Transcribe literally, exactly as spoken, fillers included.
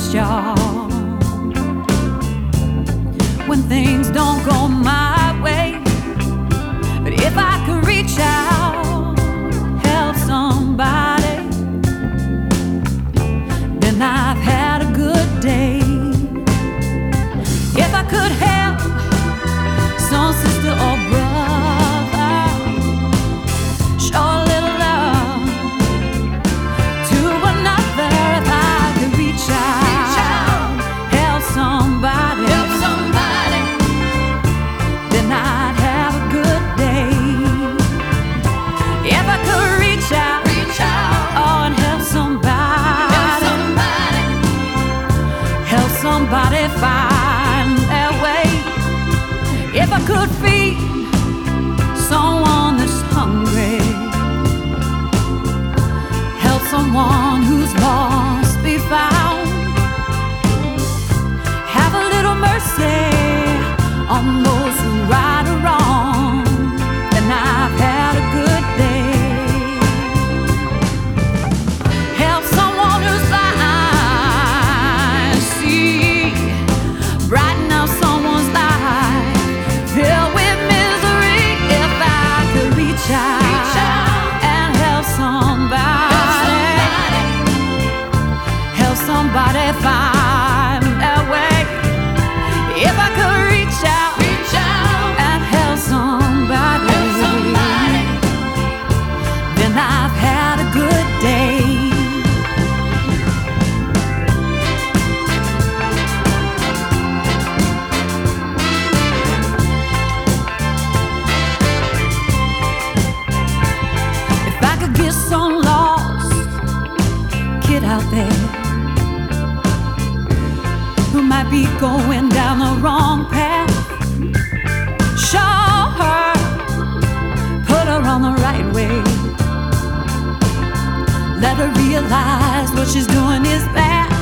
best, y'all. When things don't go my way, but if I could reach out, help somebody, then I've had a good day. If I could help some sister or brother, show a little love to another. If I could reach out, reach out. help somebody, help somebody, then I'd have a good day. If I could reach out, reach out, oh, and help somebody, help somebody, help somebody find their way. If I could feed someone that's hungry, help someone who's lost be found, have a little mercy on those who right or wrong, then I've had a good day. Help someone who's blind see, brighten up someone's life filled with misery. If I could reach out, reach out and help somebody, help somebody, help somebody find their way. If I could reach out, reach out and help somebody, help somebody, then I've had a good day. Get some lost kid out there who might be going down the wrong path, show her, put her on the right way, let her realize what she's doing is bad.